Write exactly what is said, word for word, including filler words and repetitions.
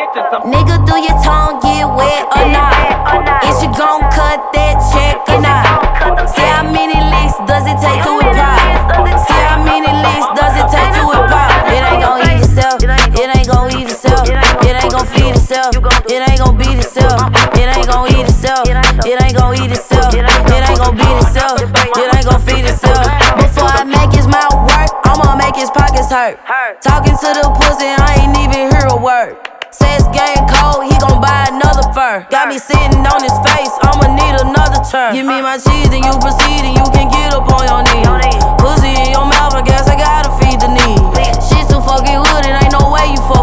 Nigga, do your tongue get wet or not? Is you gon' cut that check or not? See how many licks does it take to it pop? See how many licks does it take to it pop? It ain't gon' eat itself, it ain't gon' eat itself, it ain't gon' feed itself, it ain't gon' beat itself, it ain't gon' eat itself, it ain't gon' eat itself, it ain't gon' beat itself, it ain't gon' feed itself. Before I make his mouth work, I'ma make his pockets hurt. Talking to the pussy, I ain't even hear a word. Says game cold, he gon' buy another fur. Got me sitting on his face, I'ma need another turn. Give me my cheese and you proceed and you can get up on your knees. Pussy in your mouth, I guess I gotta feed the need. Shit too fucking hood, it ain't no way you fuck